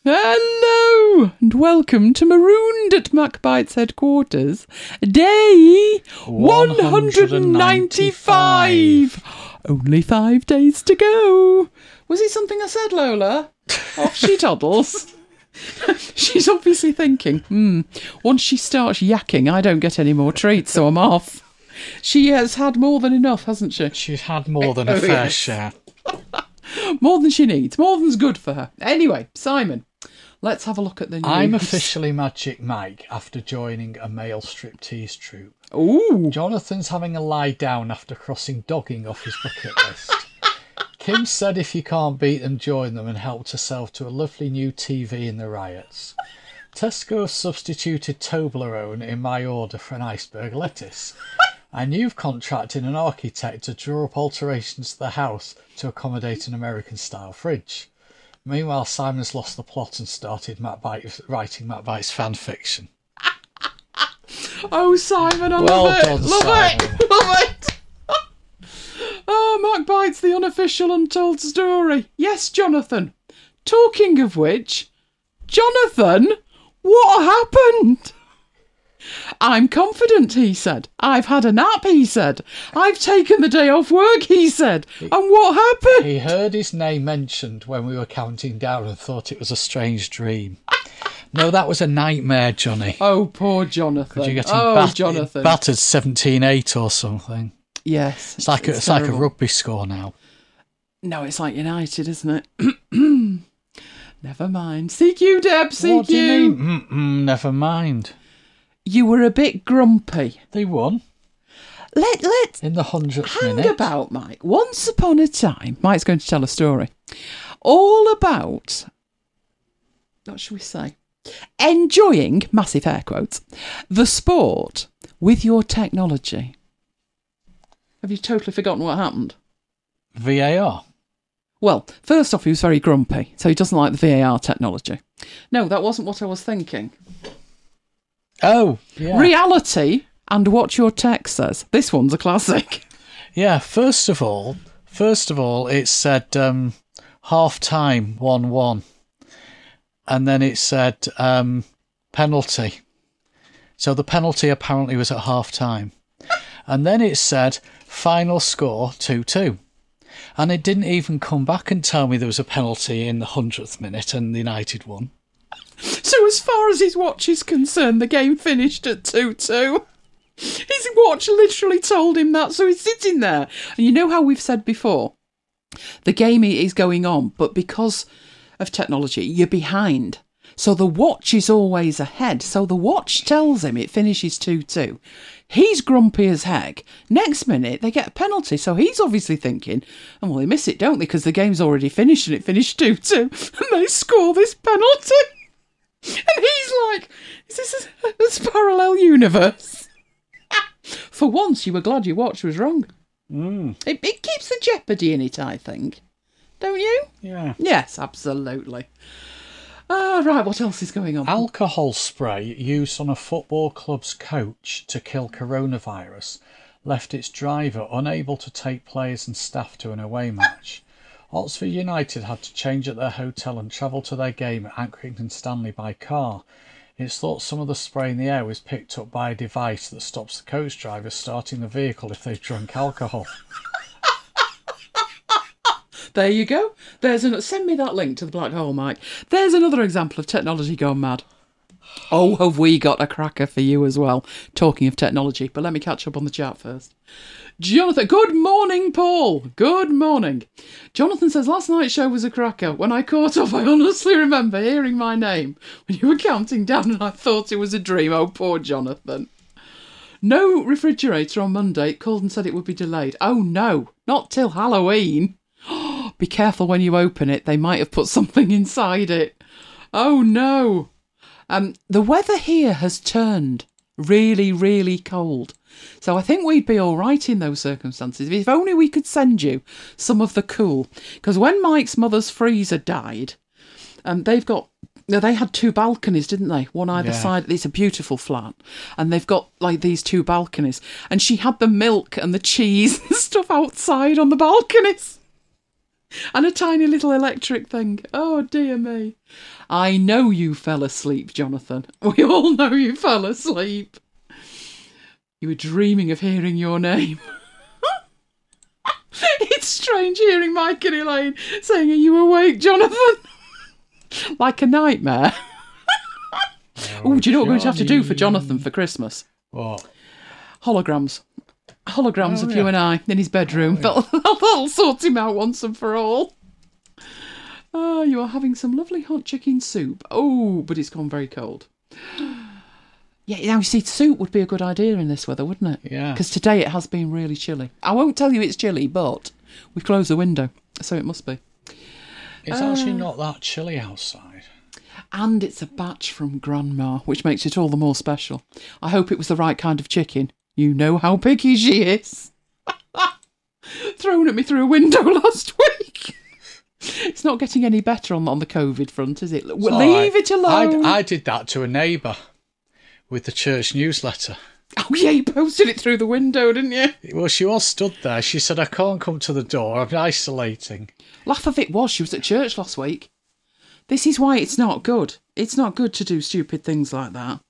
Hello and welcome to Marooned at MacBite's headquarters, day 195. Only 5 days to go. Was it something I said, Lola? Off she toddles. She's obviously thinking, once she starts yakking, I don't get any more treats, so I'm off. She has had more than enough, hasn't she? She's had more than a fair share. More than she needs. More than's good for her. Anyway, Simon, let's have a look at the news. I'm officially Magic Mike after joining a male striptease troupe. Ooh. Jonathan's having a lie down after crossing dogging off his bucket list. Kim said if you can't beat them, join them, and helped herself to a lovely new TV in the riots. Tesco have substituted Toblerone in my order for an iceberg lettuce. And you've contracted an architect to draw up alterations to the house to accommodate an American-style fridge. Meanwhile, Simon's lost the plot and started writing Matt Bite's fan fiction. Oh, Simon, I well love it. done, Love Simon. it. Love it. Oh, Matt Bite's the unofficial untold story. Yes, Jonathan. Talking of which, Jonathan, what happened? I'm confident, he said. I've had a nap, he said. I've taken the day off work, he said. And what happened? He heard his name mentioned when we were counting down and thought it was a strange dream. No, that was a nightmare, Johnny. Oh, poor Jonathan. You're getting Jonathan. battered 17-8 or something. Yes. It's like a rugby score now. No, it's like United, isn't it? Never mind. CQ, Deb, CQ. What do you mean? Never mind. You were a bit grumpy. They won. Let's in the 100th hang minute. about, Mike. Once upon a time, Mike's going to tell a story all about, what should we say, enjoying, massive air quotes, the sport with your technology. Have you totally forgotten what happened? VAR. Well, first off, he was very grumpy, so he doesn't like the VAR technology. No, that wasn't what I was thinking. Oh, yeah. Reality and what your tech says. This one's a classic. Yeah, first of all, it said half-time 1-1. And then it said penalty. So the penalty apparently was at half-time. And then it said final score 2-2. And it didn't even come back and tell me there was a penalty in the 100th minute and United won. So as far as his watch is concerned, the game finished at 2-2. His watch literally told him that, so he's sitting there. And you know how we've said before, the game is going on, but because of technology, you're behind. So the watch is always ahead. So the watch tells him it finishes 2-2. He's grumpy as heck. Next minute, they get a penalty. So he's obviously thinking, oh, well, they miss it, don't they? Because the game's already finished and it finished 2-2. And they score this penalty. And he's like, is this a parallel universe? For once, you were glad your watch was wrong. It keeps the jeopardy in it, I think. Don't you? Yeah. Yes, absolutely. Right, what else is going on? Alcohol spray used on a football club's coach to kill coronavirus left its driver unable to take players and staff to an away match. Oxford United had to change at their hotel and travel to their game at Accrington Stanley by car. It's thought some of the spray in the air was picked up by a device that stops the coach drivers starting the vehicle if they've drunk alcohol. There you go. Send me that link to the black hole, Mike. There's another example of technology gone mad. Oh, have we got a cracker for you as well, talking of technology. But let me catch up on the chat first. Jonathan, good morning, Paul. Good morning. Jonathan says, last night's show was a cracker. When I caught up, I honestly remember hearing my name when you were counting down and I thought it was a dream. Oh, poor Jonathan. No refrigerator on Monday. It called and said it would be delayed. Oh, no, not till Halloween. Be careful when you open it. They might have put something inside it. Oh, no. The weather here has turned really, really cold. So I think we'd be all right in those circumstances. If only we could send you some of the cool. Because when Mike's mother's freezer died, they had 2 balconies, didn't they? One either side. It's a beautiful flat. And they've got like these 2 balconies. And she had the milk and the cheese and stuff outside on the balconies. And a tiny little electric thing. Oh, dear me. I know you fell asleep, Jonathan. We all know you fell asleep. You were dreaming of hearing your name. It's strange hearing Mike and Elaine saying, "Are you awake, Jonathan?" Like a nightmare. Oh, do you know what we're going to have to do for Jonathan for Christmas? What? Holograms. Holograms of you yeah. and I in his bedroom. That'll sort him out once and for all. Oh, you are having some lovely hot chicken soup. Oh, but it's gone very cold. Yeah, now you see, soup would be a good idea in this weather, wouldn't it? Yeah. Because today it has been really chilly. I won't tell you it's chilly, but we've closed the window, so it must be. It's actually not that chilly outside. And it's a batch from Grandma, which makes it all the more special. I hope it was the right kind of chicken. You know how picky she is. Thrown at me through a window last week. It's not getting any better on the COVID front, is it? Leave it alone. I did that to a neighbour with the church newsletter. Oh, yeah, you posted it through the window, didn't you? Well, she was stood there. She said, "I can't come to the door. I'm isolating." Laugh of it was she was at church last week. This is why it's not good. It's not good to do stupid things like that.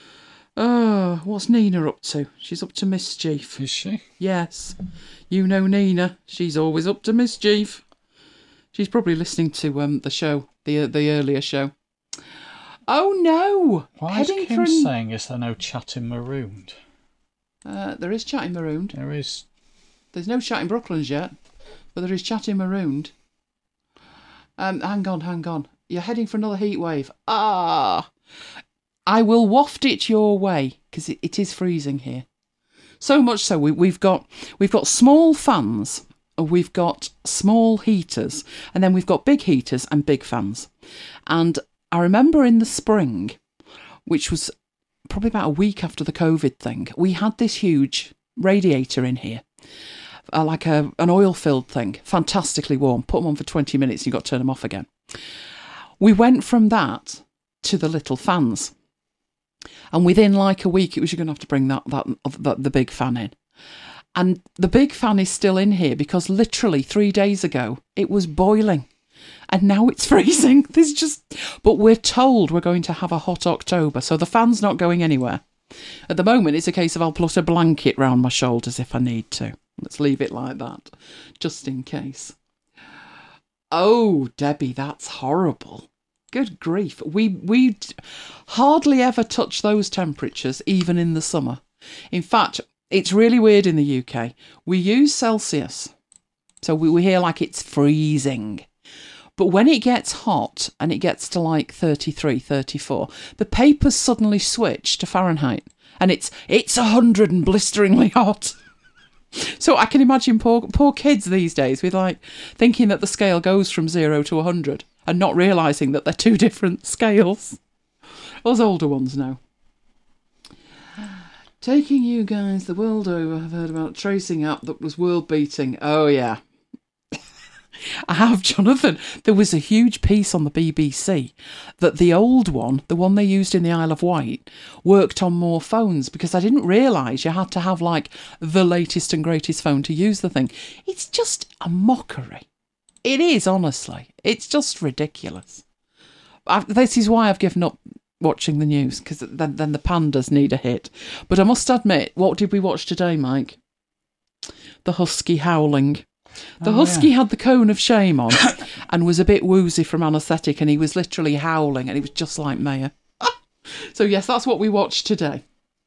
Oh, what's Nina up to? She's up to mischief. Is she? Yes. You know Nina. She's always up to mischief. She's probably listening to the show, the earlier show. Oh, no. Why is Kim saying, is there no chat in Marooned? There is chat in Marooned. There is. There's no chat in Brooklands yet, but there is chat in Marooned. Hang on. You're heading for another heat wave. Ah! I will waft it your way, because it is freezing here. So much so, we've got small fans, we've got small heaters, and then we've got big heaters and big fans. And I remember in the spring, which was probably about a week after the COVID thing, we had this huge radiator in here, like an oil-filled thing, fantastically warm. Put them on for 20 minutes and you've got to turn them off again. We went from that to the little fans. And within like a week, it was you're going to have to bring the big fan in. And the big fan is still in here because literally 3 days ago, it was boiling. And now it's freezing. But we're told we're going to have a hot October, so the fan's not going anywhere. At the moment, it's a case of I'll put a blanket round my shoulders if I need to. Let's leave it like that, just in case. Oh, Debbie, that's horrible. Good grief. We hardly ever touch those temperatures, even in the summer. In fact, it's really weird in the UK. We use Celsius, so we hear like it's freezing. But when it gets hot and it gets to like 33, 34, the papers suddenly switch to Fahrenheit. And it's 100 and blisteringly hot. So I can imagine poor kids these days with like thinking that the scale goes from 0 to 100 and not realising that they're two different scales. Us older ones know. Taking you guys the world over, I've heard about a tracing app that was world beating. Oh yeah. I have, Jonathan. There was a huge piece on the BBC that the old one, the one they used in the Isle of Wight, worked on more phones because I didn't realise you had to have like the latest and greatest phone to use the thing. It's just a mockery. It is, honestly. It's just ridiculous. This is why I've given up watching the news, because then the pandas need a hit. But I must admit, what did we watch today, Mike? The husky howling. The husky had the cone of shame on and was a bit woozy from anaesthetic, and he was literally howling, and he was just like Maya. So yes, that's what we watched today.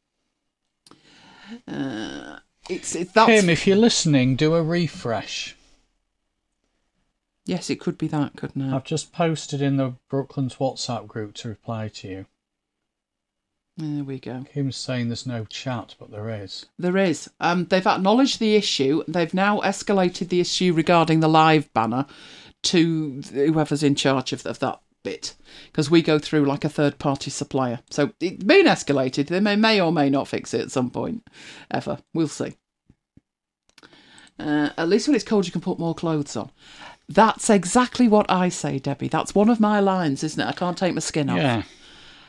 That's... Kim, if you're listening, do a refresh. Yes, it could be that, couldn't it? I've just posted in the Brooklands WhatsApp group to reply to you. There we go. Kim's saying there's no chat, but there is. There is. They've acknowledged the issue. They've now escalated the issue regarding the live banner to whoever's in charge of that bit, because we go through like a third-party supplier. So it's been escalated. They may or may not fix it at some point, ever. We'll see. At least when it's cold, you can put more clothes on. That's exactly what I say, Debbie. That's one of my lines, isn't it? I can't take my skin off. Yeah.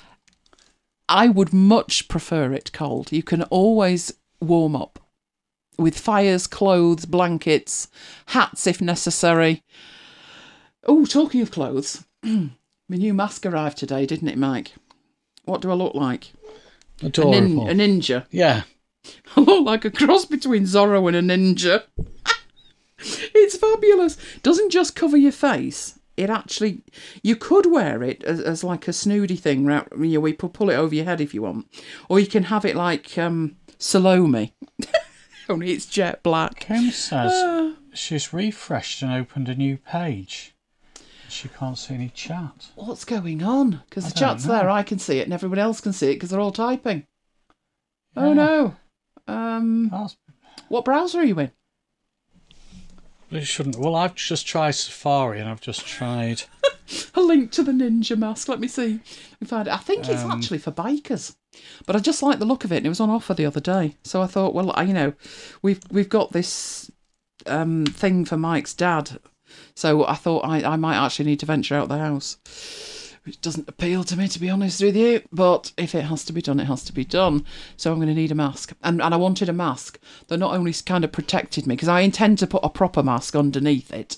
I would much prefer it cold. You can always warm up. with fires, clothes, blankets, hats if necessary. Oh, talking of clothes, my new mask arrived today, didn't it, Mike? What do I look like? Adorable. A ninja. Yeah. I look like a cross between Zorro and a ninja. It's fabulous. Doesn't just cover your face. It actually, you could wear it as like a snooty thing. We pull it over your head if you want. Or you can have it like Salome. Only it's jet black. Kim says she's refreshed and opened a new page. She can't see any chat. What's going on? Because the chat's there, I can see it, and everyone else can see it because they're all typing. Yeah. Oh no. What browser are you in? It shouldn't. Well, I've just tried Safari and I've just tried a link to the ninja mask. Let me see. I think it's actually for bikers, but I just like the look of it, and it was on offer the other day. So I thought, well, we've got this thing for Mike's dad, so I thought I might actually need to venture out the house. Which doesn't appeal to me, to be honest with you. But if it has to be done, it has to be done. So I'm going to need a mask. And I wanted a mask that not only kind of protected me, because I intend to put a proper mask underneath it.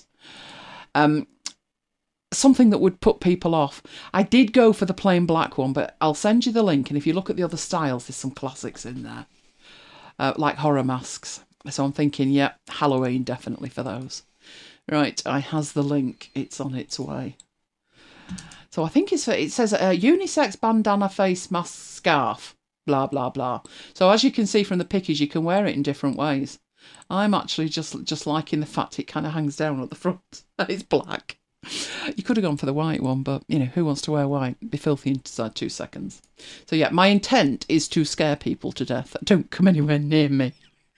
Something that would put people off. I did go for the plain black one, but I'll send you the link. And if you look at the other styles, there's some classics in there. Like horror masks. So I'm thinking, yeah, Halloween definitely for those. Right, I has the link. It's on its way. So I think it says a unisex bandana face mask scarf, blah, blah, blah. So as you can see from the pictures, you can wear it in different ways. I'm actually just liking the fact it kind of hangs down at the front and it's black. You could have gone for the white one, but, who wants to wear white? It'd be filthy inside 2 seconds. So yeah, my intent is to scare people to death. Don't come anywhere near me.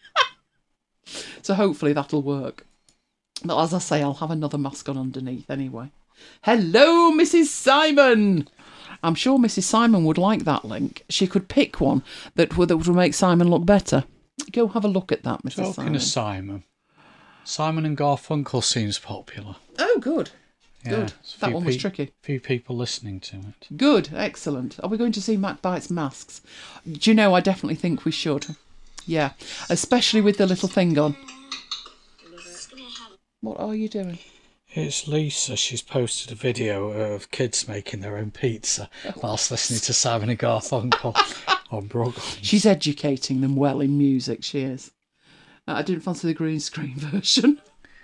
So hopefully that'll work. But as I say, I'll have another mask on underneath anyway. Hello, Mrs. Simon. I'm sure Mrs. Simon would like that link. She could pick one that would make Simon look better. Go have a look at that, Mrs. Simon. Talking of Simon and Garfunkel seems popular. Oh, good. Yeah, good. That one was tricky. Few people listening to it. Good, excellent. Are we going to see Mac Bites masks? Do you know, I definitely think we should. Yeah, especially with the little thing on. What are you doing? It's Lisa. She's posted a video of kids making their own pizza whilst listening to Simon and Garfunkel on Brooklands. She's educating them well in music, she is. I didn't fancy the green screen version.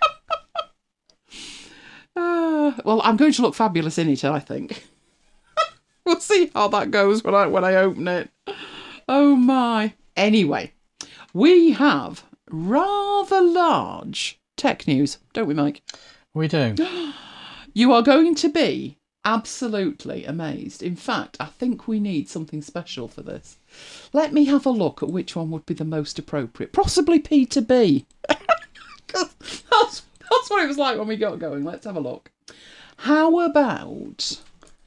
Well, I'm going to look fabulous in it, I think. We'll see how that goes when I open it. Oh my. Anyway, we have rather large tech news, don't we, Mike? We do. You are going to be absolutely amazed. In fact, I think we need something special for this. Let me have a look at which one would be the most appropriate. Possibly P2B. That's what it was like when we got going. Let's have a look. How about...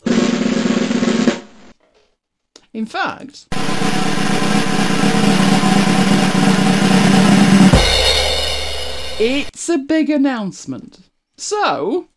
In fact... It's a big announcement. So...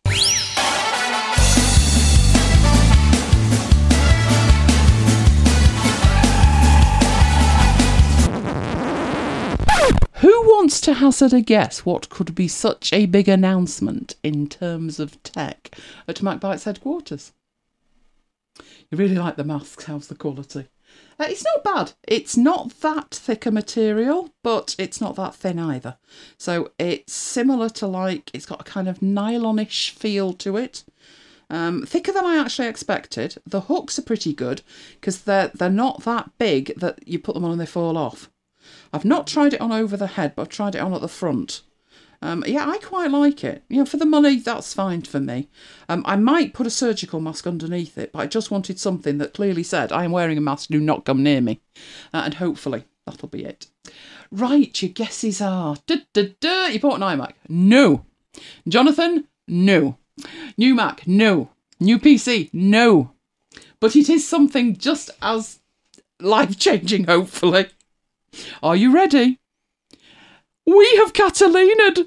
Who wants to hazard a guess what could be such a big announcement in terms of tech at MacBite's headquarters? You really like the masks. How's the quality? It's not bad. It's not that thick a material, but it's not that thin either. So it's similar to it's got a kind of nylonish feel to it. Thicker than I actually expected. The hooks are pretty good because they're not that big that you put them on and they fall off. I've not tried it on over the head, but I've tried it on at the front. Yeah, I quite like it. For the money, that's fine for me. I might put a surgical mask underneath it, but I just wanted something that clearly said, I am wearing a mask, do not come near me. And hopefully, that'll be it. Right, your guesses are... You bought an iMac? No. Jonathan? No. New Mac? No. New PC? No. But it is something just as life-changing, hopefully. Are you ready? We have Catalina'd!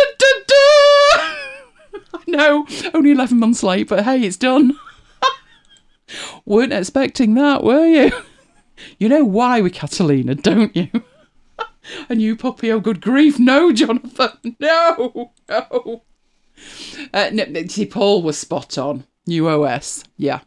I know, only 11 months late, but hey, it's done. Weren't expecting that, were you? You know why we Catalina'd, don't you? A new puppy? Oh, good grief. No, Jonathan. No. No. No, see, Paul was spot on. New OS. Yeah.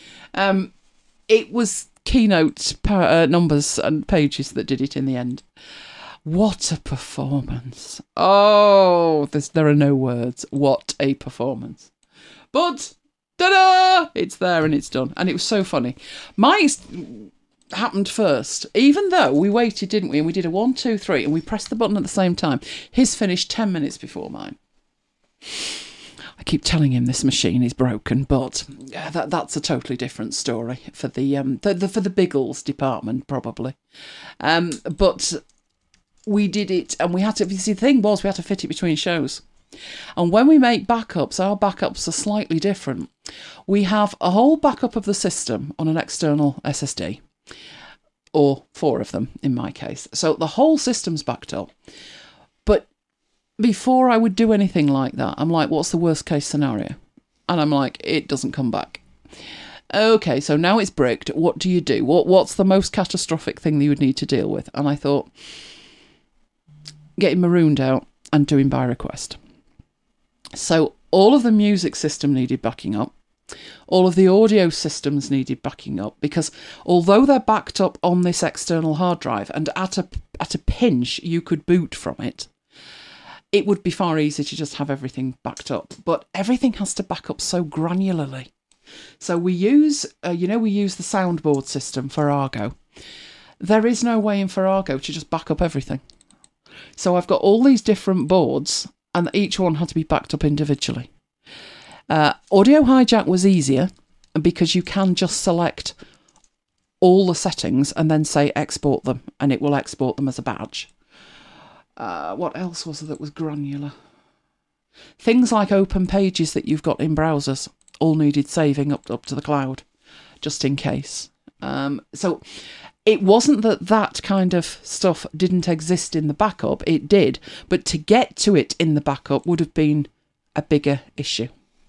It was Keynote numbers and pages that did it in the end. What a performance. Oh, there are no words. What a performance. But, ta-da! It's there and it's done. And it was so funny. Mine happened first, even though we waited, didn't we? And we did a 1, 2, 3, and we pressed the button at the same time. His finished 10 minutes before mine. I keep telling him this machine is broken, but that's a totally different story for the Biggles department, probably. But we did it, and we had to. See, the thing was, we had to fit it between shows. And when we make backups, our backups are slightly different. We have a whole backup of the system on an external SSD, or 4 of them in my case. So the whole system's backed up. But before I would do anything like that, I'm like, what's the worst case scenario? And I'm like, it doesn't come back. Okay, so now it's bricked. What do you do? What's the most catastrophic thing that you would need to deal with? And I thought, getting marooned out and doing by request. So all of the music system needed backing up. All of the audio systems needed backing up, because although they're backed up on this external hard drive and at a pinch you could boot from it, it would be far easier to just have everything backed up. But everything has to back up so granularly. So we use the soundboard system for Argo. There is no way in for Argo to just back up everything. So I've got all these different boards, and each one had to be backed up individually. Audio Hijack was easier because you can just select all the settings and then say export them, and it will export them as a batch. What else was there that was granular? Things like open pages that you've got in browsers all needed saving up to the cloud, just in case. So it wasn't that kind of stuff didn't exist in the backup. It did, but to get to it in the backup would have been a bigger issue.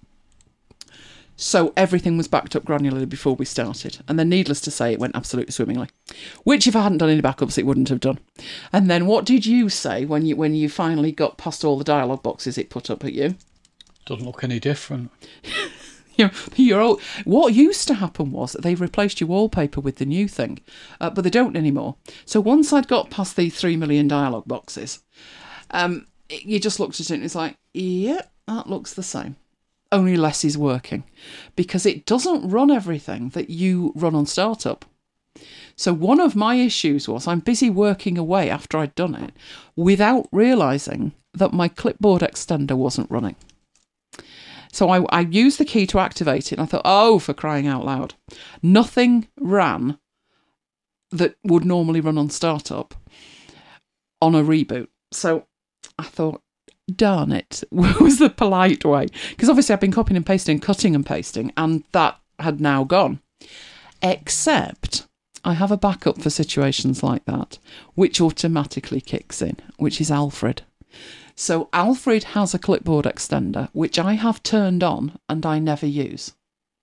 So everything was backed up granularly before we started. And then needless to say, it went absolutely swimmingly. Which if I hadn't done any backups, it wouldn't have done. And then what did you say when you finally got past all the dialogue boxes it put up at you? Doesn't look any different. What used to happen was that they replaced your wallpaper with the new thing, but they don't anymore. So once I'd got past the 3 million dialogue boxes, you just looked at it and it's like, yeah, that looks the same. Only less is working, because it doesn't run everything that you run on startup. So one of my issues was I'm busy working away after I'd done it without realising that my clipboard extender wasn't running. So I used the key to activate it, and I thought, oh, for crying out loud. Nothing ran that would normally run on startup on a reboot. So I thought, darn it, was the polite way. Because obviously I've been copying and pasting, cutting and pasting, and that had now gone. Except I have a backup for situations like that, which automatically kicks in, which is Alfred. So Alfred has a clipboard extender, which I have turned on and I never use.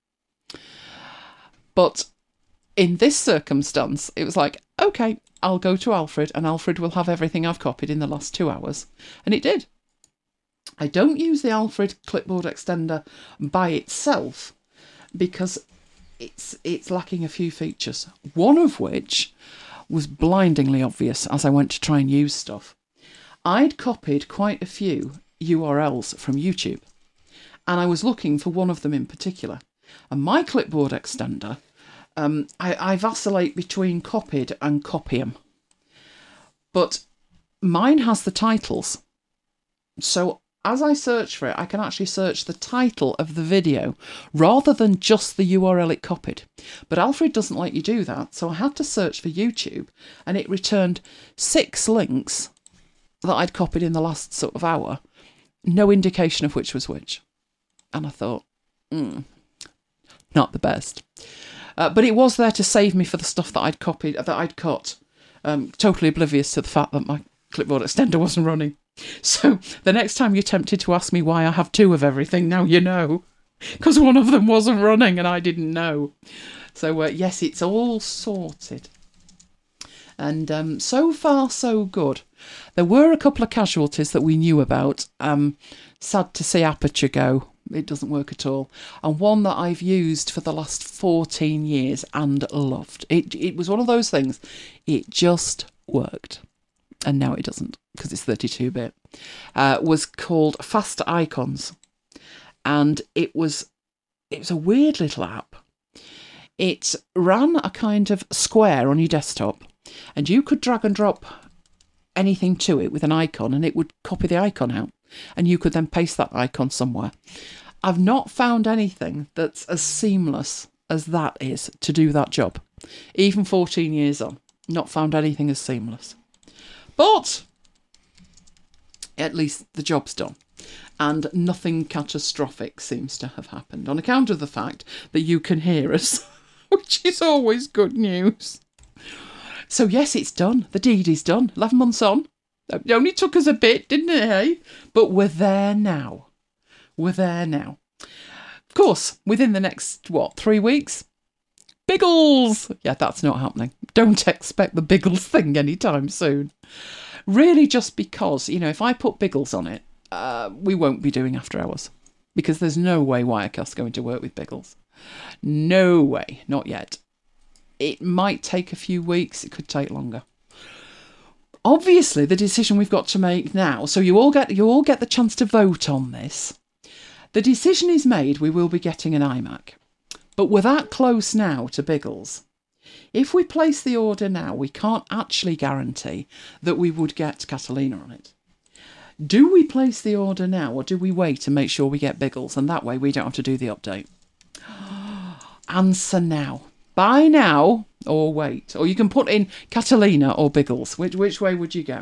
But in this circumstance, it was like, okay, I'll go to Alfred and Alfred will have everything I've copied in the last 2 hours. And it did. I don't use the Alfred clipboard extender by itself because it's lacking a few features. One of which was blindingly obvious as I went to try and use stuff. I'd copied quite a few URLs from YouTube, and I was looking for one of them in particular. And my clipboard extender, I vacillate between copied and Copium. But mine has the titles. So as I search for it, I can actually search the title of the video rather than just the URL it copied. But Alfred doesn't let you do that, so I had to search for YouTube, and it returned 6 links that I'd copied in the last sort of hour, no indication of which was which. And I thought, not the best. But it was there to save me for the stuff that I'd copied, that I'd cut, totally oblivious to the fact that my clipboard extender wasn't running. So the next time you're tempted to ask me why I have 2 of everything, now you know. Because one of them wasn't running and I didn't know. So yes, it's all sorted. And so far, so good. There were a couple of casualties that we knew about. Sad to see Aperture go. It doesn't work at all. And one that I've used for the last 14 years and loved. It was one of those things. It just worked. And now it doesn't, because it's 32-bit. Was called Fast Icons. And it was a weird little app. It ran a kind of square on your desktop, and you could drag and drop anything to it with an icon, and it would copy the icon out, and you could then paste that icon somewhere. I've not found anything that's as seamless as that is to do that job. Even 14 years on, not found anything as seamless. But at least the job's done. And nothing catastrophic seems to have happened, on account of the fact that you can hear us, which is always good news. So yes, it's done. The deed is done. 11 months on. It only took us a bit, didn't it, hey? But we're there now. We're there now. Of course, within the next, 3 weeks? Biggles! Yeah, that's not happening. Don't expect the Biggles thing anytime soon. Really just because, if I put Biggles on it, we won't be doing after hours, because there's no way Wirecast's going to work with Biggles. No way, not yet. It might take a few weeks, it could take longer. Obviously, the decision we've got to make now, so you all get the chance to vote on this. The decision is made, we will be getting an iMac. But we're that close now to Biggles. If we place the order now, we can't actually guarantee that we would get Catalina on it. Do we place the order now, or do we wait and make sure we get Biggles, and that way we don't have to do the update? Answer now. Buy now, or wait. Or you can put in Catalina or Biggles. Which way would you go?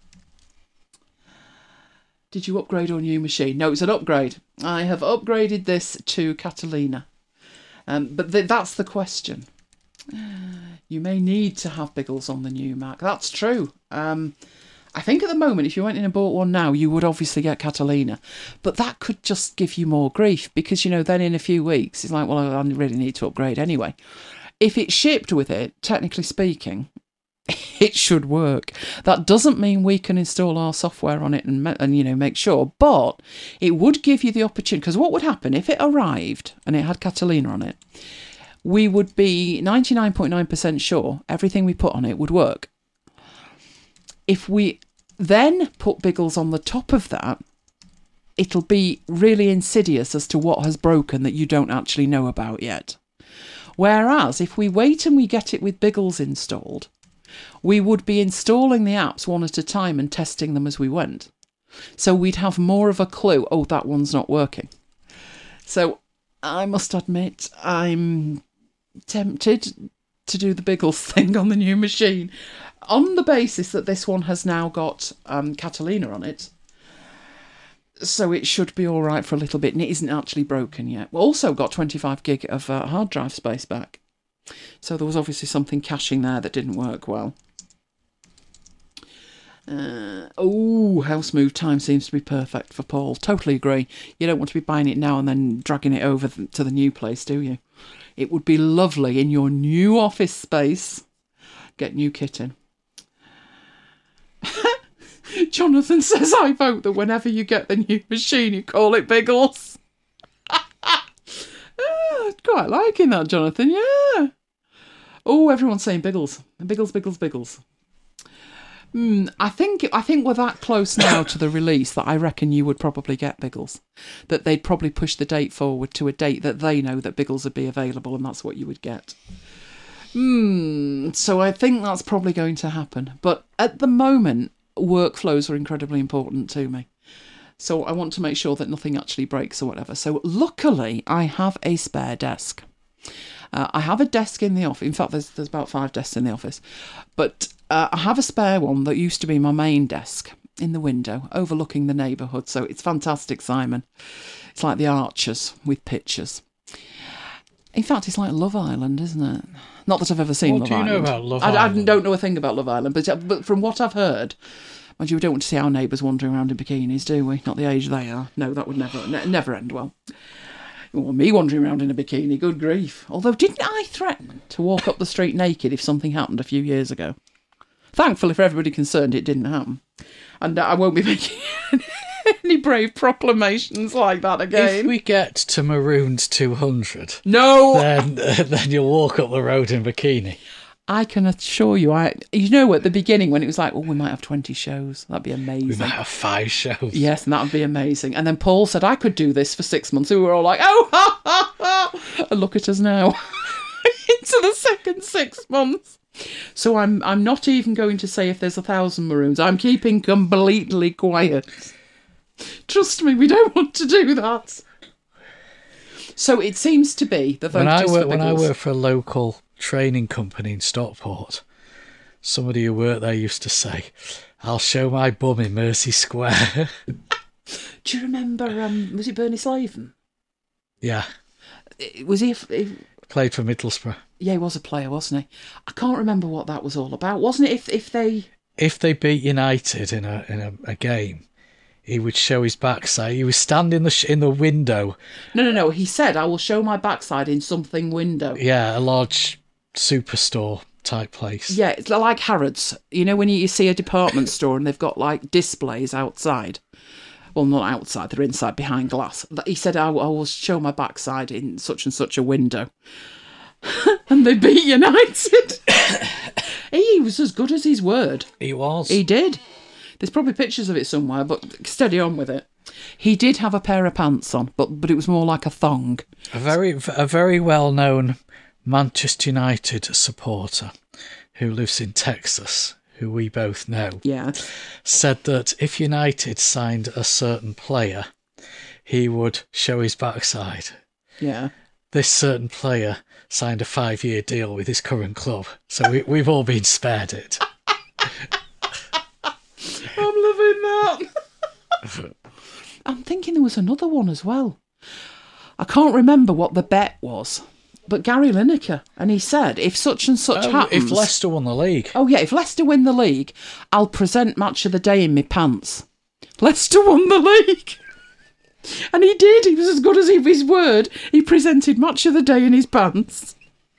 Did you upgrade your new machine? No, it's an upgrade. I have upgraded this to Catalina. But that's the question. You may need to have Biggles on the new Mac. That's true. I think at the moment, if you went in and bought one now, you would obviously get Catalina. But that could just give you more grief, because, then in a few weeks, it's like, well, I really need to upgrade anyway. If it's shipped with it, technically speaking, it should work. That doesn't mean we can install our software on it and make sure, but it would give you the opportunity, because what would happen if it arrived and it had Catalina on it? We would be 99.9% sure everything we put on it would work. If we then put Biggles on the top of that, it'll be really insidious as to what has broken that you don't actually know about yet. Whereas if we wait and we get it with Biggles installed, we would be installing the apps one at a time and testing them as we went. So we'd have more of a clue, that one's not working. So I must admit, I'm tempted to do the Biggles thing on the new machine, on the basis that this one has now got Catalina on it. So it should be all right for a little bit, and it isn't actually broken yet. We've also got 25 gig of hard drive space back. So there was obviously something caching there that didn't work well. House move time seems to be perfect for Paul. Totally agree. You don't want to be buying it now and then dragging it over to the new place, do you? It would be lovely in your new office space. Get new kit in. Jonathan says, I vote that whenever you get the new machine, you call it Biggles. Quite liking that, Jonathan, yeah. Everyone's saying Biggles. Biggles, Biggles, Biggles. I think we're that close now to the release that I reckon you would probably get Biggles. That they'd probably push the date forward to a date that they know that Biggles would be available, and that's what you would get. So I think that's probably going to happen. But at the moment, workflows are incredibly important to me. So I want to make sure that nothing actually breaks or whatever. So luckily, I have a spare desk. I have a desk in the office. In fact, there's about 5 desks in the office. But I have a spare one that used to be my main desk in the window, overlooking the neighbourhood. So it's fantastic, Simon. It's like the Archers with pictures. In fact, it's like Love Island, isn't it? Not that I've ever seen Love Island. What do you know about Love Island? I don't know a thing about Love Island, but from what I've heard, mind you, we don't want to see our neighbours wandering around in bikinis, do we? Not the age they are. No, that would never end well. Or me wandering around in a bikini, good grief. Although, didn't I threaten to walk up the street naked if something happened a few years ago? Thankfully for everybody concerned, it didn't happen. And I won't be making any brave proclamations like that again. If we get to Marooned 200, No! then you'll walk up the road in bikini. I can assure you, you know, at the beginning when it was like, oh, we might have 20 shows. That'd be amazing. We might have 5 shows. Yes, and that would be amazing. And then Paul said, I could do this for 6 months. And we were all like, oh, ha, ha, ha. And look at us now. Into the second 6 months. So I'm not even going to say if there's 1,000 Maroons. I'm keeping completely quiet. Trust me, we don't want to do that. So it seems to be the voters when I worked for a local training company in Stockport, somebody who worked there used to say, I'll show my bum in Mersey Square. Do you remember, was it Bernie Slaven? Yeah. Was he... Played for Middlesbrough. Yeah, he was a player, wasn't he? I can't remember what that was all about. Wasn't it if they beat United in a game, he would show his backside. He was standing in the window. No. He said, I will show my backside in something window. Yeah, a large superstore type place. Yeah, it's like Harrods. You know when you see a department store and they've got like displays outside? Well, not outside, they're inside behind glass. He said, I will show my backside in such and such a window. And they beat United. He was as good as his word. He was. He did. There's probably pictures of it somewhere, but steady on with it. He did have a pair of pants on, but it was more like a thong. A very well-known Manchester United supporter who lives in Texas, who we both know, said that if United signed a certain player, he would show his backside. Yeah. This certain player signed a 5-year deal with his current club, so we've all been spared it. I'm loving that. I'm thinking there was another one as well. I can't remember what the bet was, but Gary Lineker, and he said, if such and such happens... If Leicester won the league. Oh, yeah, if Leicester win the league, I'll present Match of the Day in my pants. Leicester won the league. And he did. He was as good as his word. He presented Match of the Day in his pants.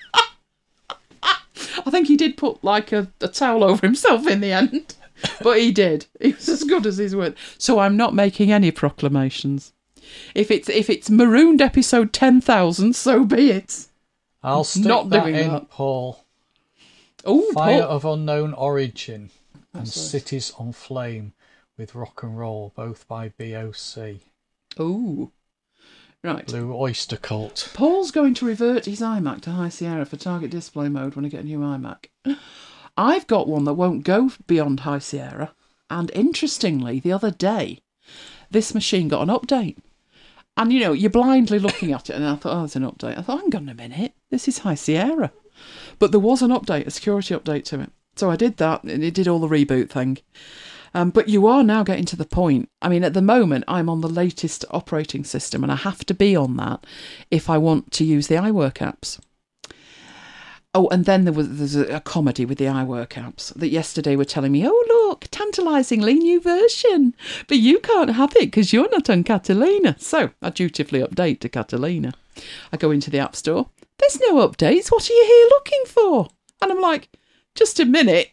I think he did put like a towel over himself in the end. But he did. He was as good as his word. So I'm not making any proclamations. If it's Marooned episode 10,000, so be it. I'll stick that in, Paul. Oh, Fire of unknown origin and Cities on Flame with Rock and Roll, both by BOC. Oh, right. Blue Oyster Cult. Paul's going to revert his iMac to High Sierra for target display mode when I get a new iMac. I've got one that won't go beyond High Sierra. And interestingly, the other day, this machine got an update. And, you know, you're blindly looking at it, and I thought, oh, there's an update. I thought, hang on a minute, this is High Sierra. But there was an update, a security update to it. So I did that, and it did all the reboot thing. But you are now getting to the point. I mean, at the moment, I'm on the latest operating system, and I have to be on that if I want to use the iWork apps. Oh, and then there's a comedy with the iWork apps that yesterday were telling me, oh, look, tantalisingly new version. But you can't have it because you're not on Catalina. So I dutifully update to Catalina. I go into the App Store. There's no updates. What are you here looking for? And I'm like, just a minute.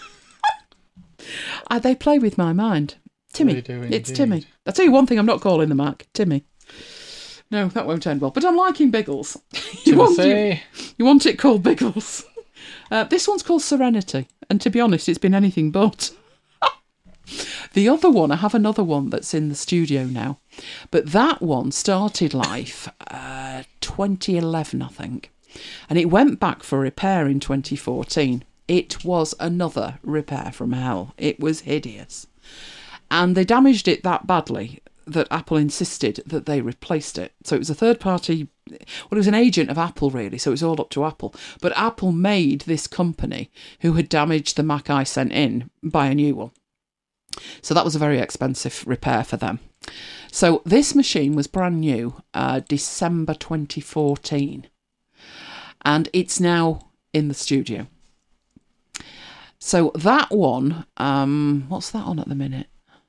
They play with my mind. Timmy. It's Timmy. I'll tell you one thing I'm not calling the Mac. Timmy. No, that won't end well. But I'm liking Biggles. you want it called Biggles. This one's called Serenity. And to be honest, it's been anything but. The other one, I have another one that's in the studio now. But that one started life 2011, I think. And it went back for repair in 2014. It was another repair from hell. It was hideous. And they damaged it that badly that Apple insisted that they replaced it. So it was a third party, well, it was an agent of Apple, really, so it was all up to Apple. But Apple made this company who had damaged the Mac I sent in buy a new one. So that was a very expensive repair for them. So this machine was brand new, December 2014. And it's now in the studio. So that one, what's that on at the minute?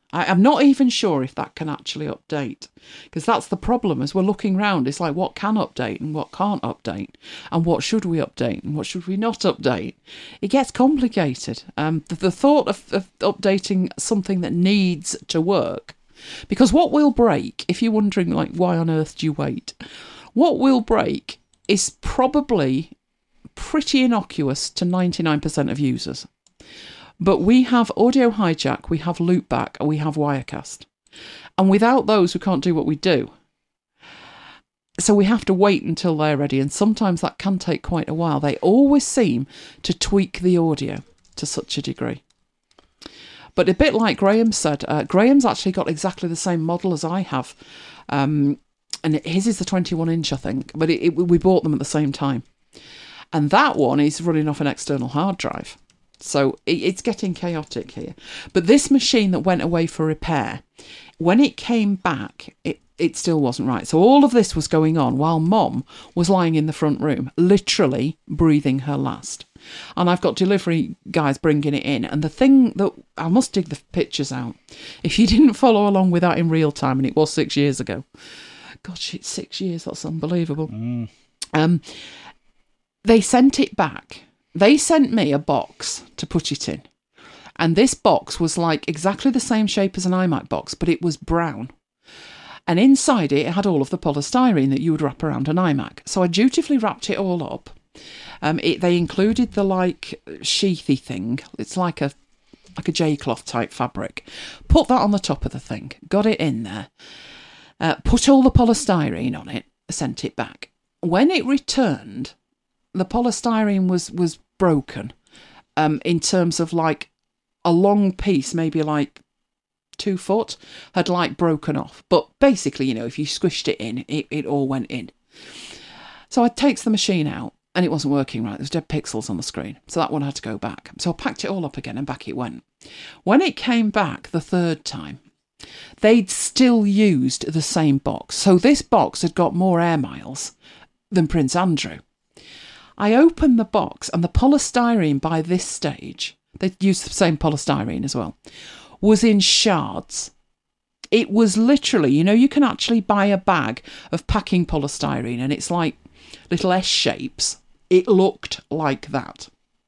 I'm not even sure if that can actually update, because that's the problem as we're looking round. It's like, what can update and what can't update, and what should we update and what should we not update? It gets complicated. The thought of updating something that needs to work, because what will break, if you're wondering, like, why on earth do you wait? What will break is probably pretty innocuous to 99% of users. But we have Audio Hijack, we have Loopback, and we have Wirecast. And without those, we can't do what we do. So we have to wait until they're ready, and sometimes that can take quite a while. They always seem to tweak the audio to such a degree. But a bit like Graham said, Graham's actually got exactly the same model as I have. And his is the 21-inch, I think, but we bought them at the same time. And that one is running off an external hard drive. So it's getting chaotic here. But this machine that went away for repair, when it came back, it still wasn't right. So all of this was going on while Mom was lying in the front room, literally breathing her last. And I've got delivery guys bringing it in. And the thing that, I must dig the pictures out. If you didn't follow along with that in real time, and it was 6 years ago. Gosh, it's 6 years. That's unbelievable. They sent it back. They sent me a box to put it in. And this box was like exactly the same shape as an iMac box, but it was brown. And inside it had all of the polystyrene that you would wrap around an iMac. So I dutifully wrapped it all up. They included the like sheathy thing. It's like a J-cloth type fabric. Put that on the top of the thing. Got it in there. Put all the polystyrene on it. Sent it back. When it returned, the polystyrene was broken in terms of like a long piece, maybe like 2 foot, had like broken off. But basically, you know, if you squished it in, it all went in. So I takes the machine out and it wasn't working right. There was dead pixels on the screen. So that one had to go back. So I packed it all up again and back it went. When it came back the third time, they'd still used the same box. So this box had got more air miles than Prince Andrew. I opened the box and the polystyrene by this stage, they'd used the same polystyrene as well, was in shards. It was literally, you know, you can actually buy a bag of packing polystyrene and it's like little S shapes. It looked like that.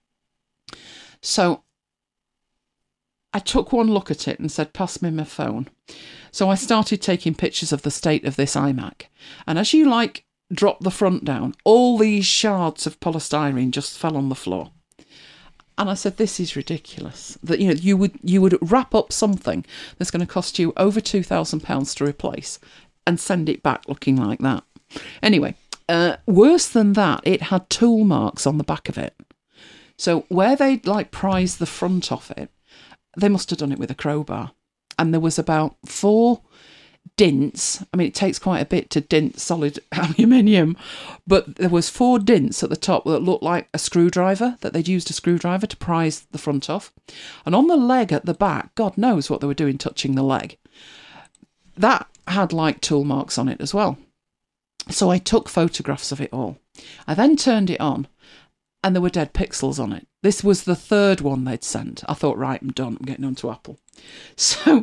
So I took one look at it and said, pass me my phone. So I started taking pictures of the state of this iMac. And as you like drop the front down, all these shards of polystyrene just fell on the floor. And I said, this is ridiculous. That, you know, you would wrap up something that's going to cost you over £2,000 to replace and send it back looking like that. Anyway, worse than that, it had tool marks on the back of it. So where they'd like prized the front off it, they must have done it with a crowbar. And there was about 4 dints. I mean, it takes quite a bit to dint solid aluminium, but there was 4 dints at the top that looked like a screwdriver, that they'd used a screwdriver to prise the front off. And on the leg at the back, God knows what they were doing touching the leg. That had like tool marks on it as well. So I took photographs of it all. I then turned it on and there were dead pixels on it. This was the 3rd one they'd sent. I thought, right, I'm done. I'm getting on to Apple. So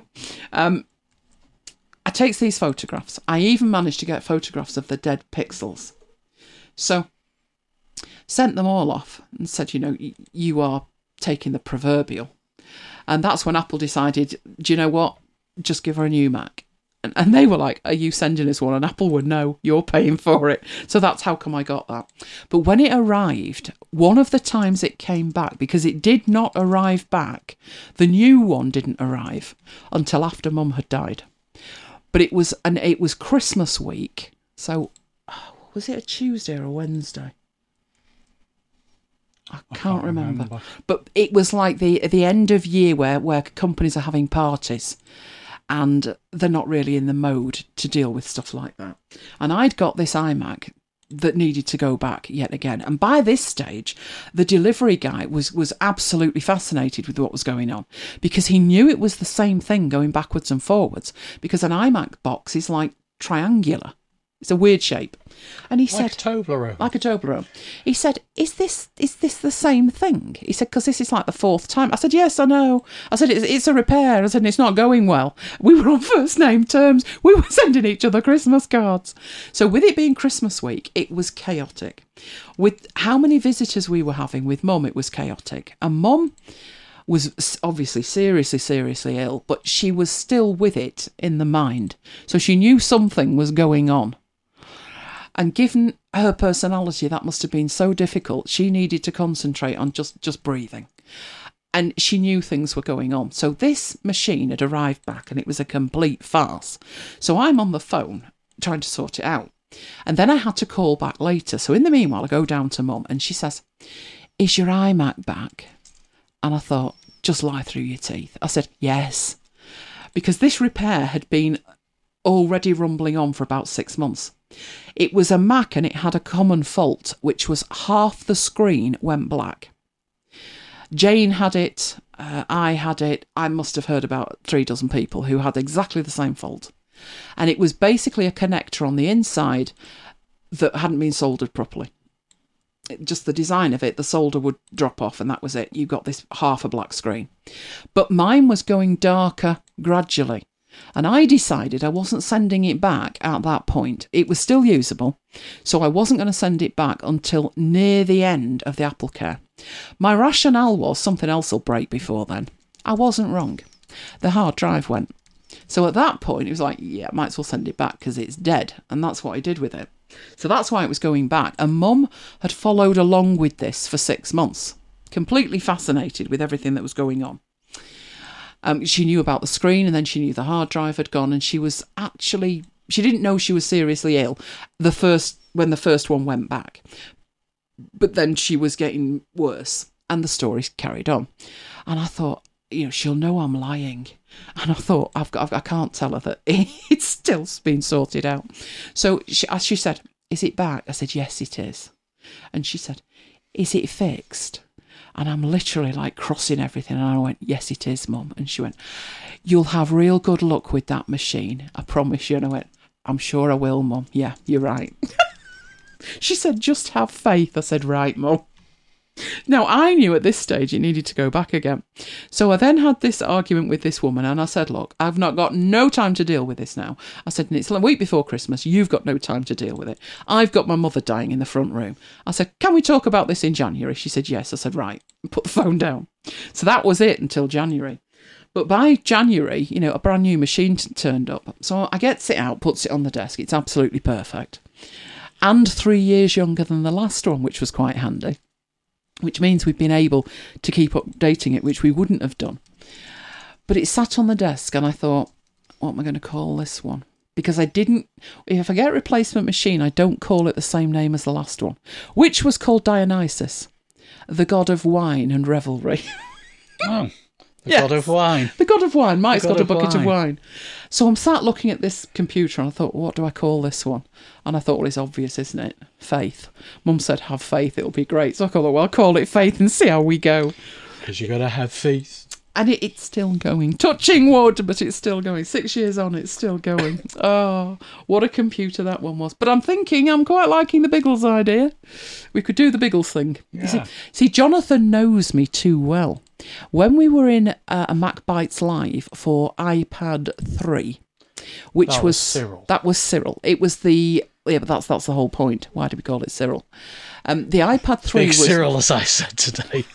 I takes these photographs. I even managed to get photographs of the dead pixels. So sent them all off and said, you know, you are taking the proverbial. And that's when Apple decided, do you know what? Just give her a new Mac. And they were like, are you sending us one? And Apple would, no, you're paying for it. So that's how come I got that. But when it arrived, one of the times it came back, because it did not arrive back, the new one didn't arrive until after Mum had died. But it was Christmas week. So was it a Tuesday or a Wednesday? I can't remember. But it was like the end of year where companies are having parties and they're not really in the mode to deal with stuff like that. And I'd got this iMac that needed to go back yet again. And by this stage, the delivery guy was absolutely fascinated with what was going on, because he knew it was the same thing going backwards and forwards, because an iMac box is like triangular. It's a weird shape. And he Like said, a Toblerone. like a Toblerone. He said, is this the same thing? He said, because this is like the 4th time. I said, yes, I know. I said, it's a repair. I said, it's not going well. We were on first name terms. We were sending each other Christmas cards. So with it being Christmas week, it was chaotic. With how many visitors we were having with Mum, it was chaotic. And Mum was obviously seriously ill, but she was still with it in the mind. So she knew something was going on. And given her personality, that must have been so difficult. She needed to concentrate on just breathing. And she knew things were going on. So this machine had arrived back and it was a complete farce. So I'm on the phone trying to sort it out. And then I had to call back later. So in the meanwhile, I go down to Mum and she says, is your iMac back? And I thought, just lie through your teeth. I said, yes. Because this repair had been already rumbling on for about 6 months. It was a Mac and it had a common fault, which was half the screen went black. Jane had it, I had it. I must have heard about 3 dozen people who had exactly the same fault. And it was basically a connector on the inside that hadn't been soldered properly. Just the design of it, the solder would drop off and that was it. You got this half a black screen. But mine was going darker gradually. And I decided I wasn't sending it back at that point. It was still usable, so I wasn't going to send it back until near the end of the AppleCare. My rationale was something else will break before then. I wasn't wrong. The hard drive went. So at that point, it was like, yeah, might as well send it back because it's dead. And that's what I did with it. So that's why it was going back. And Mum had followed along with this for 6 months, completely fascinated with everything that was going on. She knew about the screen and then she knew the hard drive had gone and she didn't know she was seriously ill when the first one went back. But then she was getting worse and the story carried on. And I thought, she'll know I'm lying. And I thought, I can't tell her that it's still been sorted out. So she said, is it back? I said, yes, it is. And she said, is it fixed? And I'm literally like crossing everything. And I went, yes, it is, Mum. And she went, you'll have real good luck with that machine. I promise you. And I went, I'm sure I will, Mum. Yeah, you're right. She said, just have faith. I said, right, Mum. Now, I knew at this stage it needed to go back again. So I then had this argument with this woman and I said, look, I've not got no time to deal with this now. I said, and it's a week before Christmas. You've got no time to deal with it. I've got my mother dying in the front room. I said, can we talk about this in January? She said, yes. I said, right. Put the phone down. So that was it until January. But by January, a brand new machine turned up. So I gets it out, puts it on the desk. It's absolutely perfect. And 3 years younger than the last one, which was quite handy. Which means we've been able to keep updating it, which we wouldn't have done. But it sat on the desk and I thought, what am I going to call this one? Because if I get a replacement machine, I don't call it the same name as the last one, which was called Dionysus, the god of wine and revelry. Oh, the god of wine. The god of wine. Mike's got a bucket of wine. So I'm sat looking at this computer and I thought, what do I call this one? And I thought, well, it's obvious, isn't it? Faith. Mum said, have faith, it'll be great. So I thought, well, I'll call it Faith and see how we go. Because you got to have faith. And it's still going. Touching wood, but it's still going. 6 years on, it's still going. Oh, what a computer that one was. But I'm thinking I'm quite liking the Biggles idea. We could do the Biggles thing. Yeah. See, Jonathan knows me too well. When we were in a Mac Bites Live for iPad 3, which was Cyril. That was Cyril. It was but that's the whole point. Why do we call it Cyril? The iPad 3 Big was Cyril, as I said today.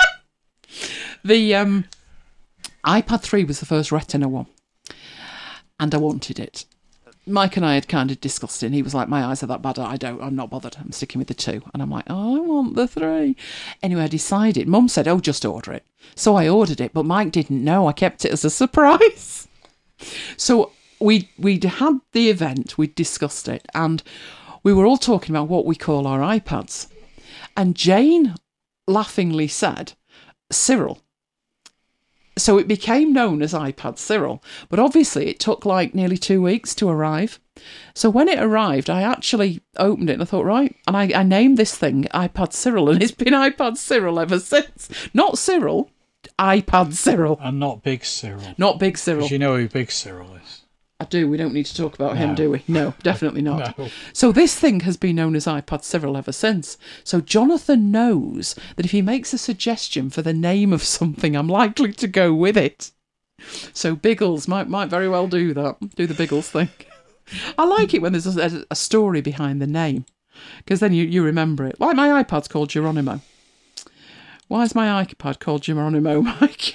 The iPad 3 was the first Retina one, and I wanted it. Mike and I had kind of discussed it, and he was like, my eyes are that bad, I'm not bothered, I'm sticking with the 2. And I'm like, oh, I want the 3. Anyway, I decided. Mum said, oh, just order it. So I ordered it, but Mike didn't know. I kept it as a surprise. So we'd had the event, we'd discussed it, and we were all talking about what we call our iPads. And Jane laughingly said, Cyril. So it became known as iPad Cyril, but obviously it took like nearly 2 weeks to arrive. So when it arrived, I actually opened it and I thought, right, and I named this thing iPad Cyril, and it's been iPad Cyril ever since. Not Cyril, iPad Cyril. And not Big Cyril. Not Big Cyril. Because you know who Big Cyril is. I do. We don't need to talk about him, do we? No, definitely not. No. So this thing has been known as iPad Cyril ever since. So Jonathan knows that if he makes a suggestion for the name of something, I'm likely to go with it. So Biggles might very well do that. Do the Biggles thing. I like it when there's a story behind the name, because then you remember it. Like my iPad's called Geronimo. Why is my iPad called Geronimo, Mike?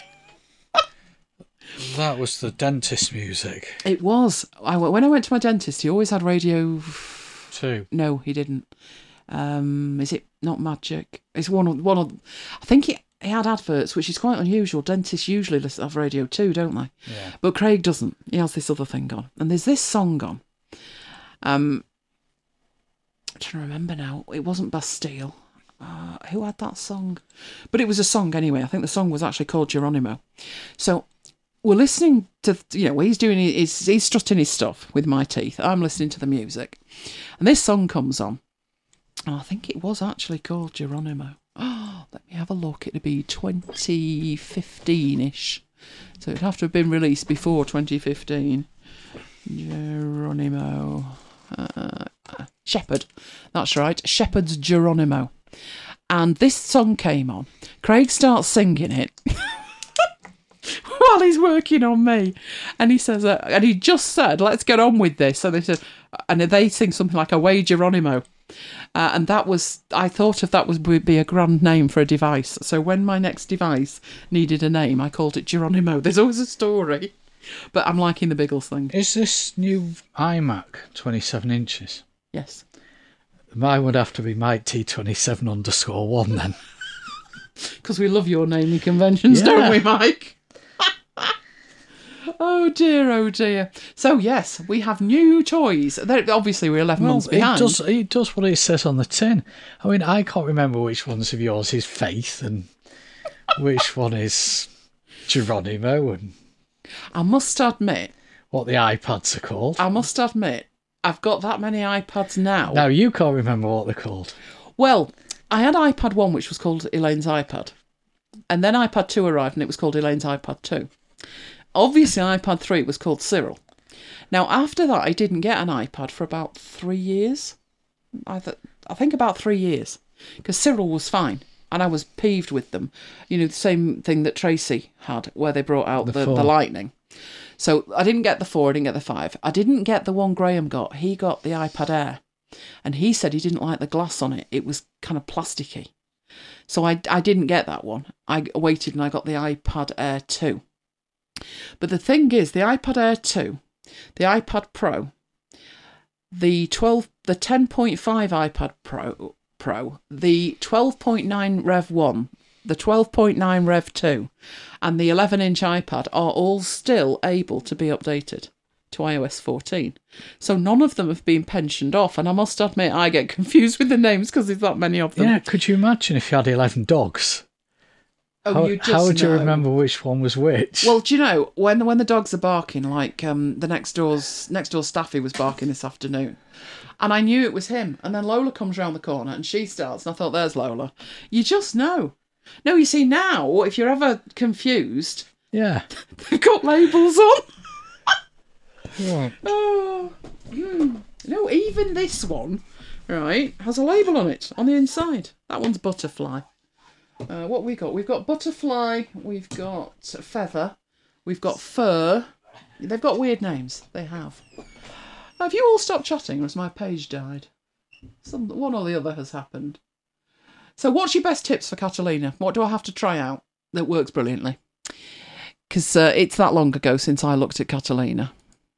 That was the dentist music. It was. When I went to my dentist, he always had Radio 2. No, he didn't. Is it not Magic? It's one of. I think he had adverts, which is quite unusual. Dentists usually have Radio 2, don't they? Yeah. But Craig doesn't. He has this other thing on, and there's this song on. I'm trying to remember now. It wasn't Bastille. Who had that song? But it was a song anyway. I think the song was actually called Geronimo. So we're listening to, he's doing he's strutting his stuff with my teeth. I'm listening to the music, and this song comes on. And I think it was actually called Geronimo. Oh, let me have a look. It'd be 2015-ish. So it'd have to have been released before 2015. Geronimo. Shepherd. That's right. Shepherd's Geronimo. And this song came on. Craig starts singing it while he's working on me. And he says, and he just said, let's get on with this. So they said, and they sing something like Away Geronimo. And that was, I thought of that would be a grand name for a device. So when my next device needed a name, I called it Geronimo. There's always a story. But I'm liking the Biggles thing. Is this new iMac 27 inches? Yes. Mine would have to be Mike T27_1 then. Because we love your naming conventions, don't we, Mike? Oh dear, oh dear. So yes, we have new toys. Obviously, we're 11 months behind. It does what it says on the tin. I mean, I can't remember which ones of yours is Faith and which one is Geronimo and... I must admit... what the iPads are called. I must admit, I've got that many iPads now. Now, you can't remember what they're called. Well, I had iPad 1, which was called Elaine's iPad. And then iPad 2 arrived, and it was called Elaine's iPad 2. Obviously, iPad 3 was called Cyril. Now, after that, I didn't get an iPad for about 3 years. I think about 3 years. Because Cyril was fine. And I was peeved with them. The same thing that Tracy had, where they brought out the Lightning. So I didn't get the 4, I didn't get the 5. I didn't get the one Graham got. He got the iPad Air. And he said he didn't like the glass on it. It was kind of plasticky. So I didn't get that one. I waited and I got the iPad Air 2. But the thing is, the iPad Air 2, the iPad Pro, the 10.5 iPad Pro, the 12.9 Rev 1, the 12.9 Rev 2, and the 11-inch iPad are all still able to be updated to iOS 14. So none of them have been pensioned off, and I must admit I get confused with the names because there's that many of them. Yeah, could you imagine if you had 11 dogs? How would you remember which one was which? Well, do you know, when the dogs are barking, like the next door staffy was barking this afternoon, and I knew it was him, and then Lola comes round the corner and she starts, and I thought, there's Lola. You just know. No, you see, now, if you're ever confused, yeah, they've got labels on. Right. Oh, no, even this one, right, has a label on it, on the inside. That one's Butterfly. What we got? We've got Butterfly, we've got Feather, we've got Fur. They've got weird names. They have. Have you all stopped chatting, or has my page died? One or the other has happened. So what's your best tips for Catalina? What do I have to try out that works brilliantly? Because it's that long ago since I looked at Catalina.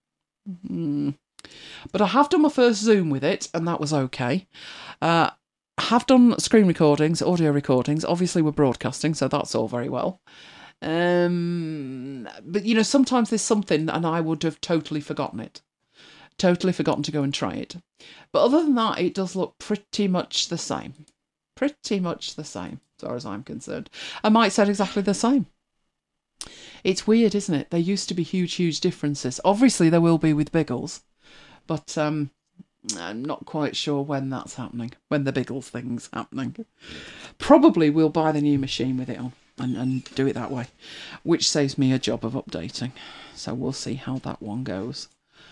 But I have done my first Zoom with it, and that was okay. I have done screen recordings, audio recordings. Obviously, we're broadcasting, so that's all very well. But, sometimes there's something, and I would have totally forgotten it. Totally forgotten to go and try it. But other than that, it does look pretty much the same. Pretty much the same, as far as I'm concerned. I might say exactly the same. It's weird, isn't it? There used to be huge, huge differences. Obviously, there will be with Biggles, but I'm not quite sure when that's happening, when the Biggles thing's happening. Probably we'll buy the new machine with it on and do it that way, which saves me a job of updating. So we'll see how that one goes.